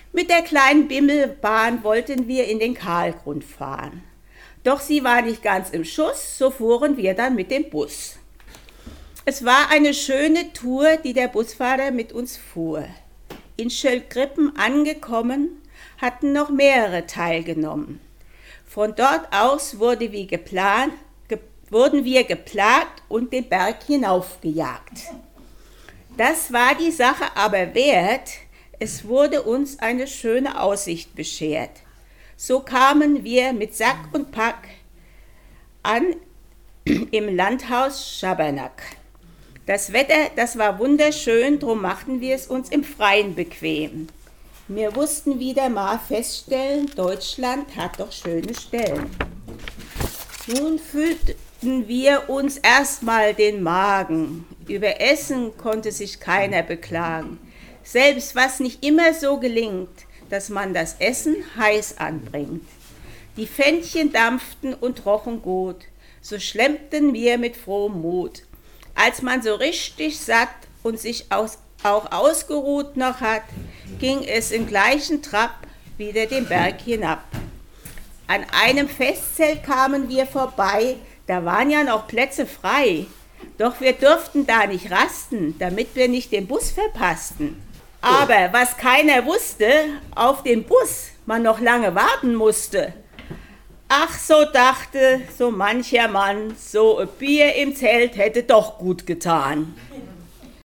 Mit der kleinen Bimmelbahn wollten wir in den Kahlgrund fahren. Doch sie war nicht ganz im Schuss, so fuhren wir dann mit dem Bus. Es war eine schöne Tour, die der Busfahrer mit uns fuhr. In Schöllgrippen angekommen, hatten noch mehrere teilgenommen. Von dort aus wurden wir geplagt und den Berg hinaufgejagt. Das war die Sache aber wert, es wurde uns eine schöne Aussicht beschert. So kamen wir mit Sack und Pack an im Landhaus Schabernack. Das Wetter, das war wunderschön, drum machten wir es uns im Freien bequem. Wir mussten wieder mal feststellen, Deutschland hat doch schöne Stellen. Nun fühlten wir uns erstmal den Magen. Über Essen konnte sich keiner beklagen. Selbst was nicht immer so gelingt, dass man das Essen heiß anbringt. Die Pfännchen dampften und rochen gut, so schlemmten wir mit frohem Mut. Als man so richtig satt und sich auch ausgeruht noch hat, ging es im gleichen Trab wieder den Berg hinab. An einem Festzelt kamen wir vorbei, da waren ja noch Plätze frei. Doch wir durften da nicht rasten, damit wir nicht den Bus verpassten. Aber was keiner wusste, auf den Bus man noch lange warten musste. Ach, so dachte so mancher Mann, so ein Bier im Zelt hätte doch gut getan.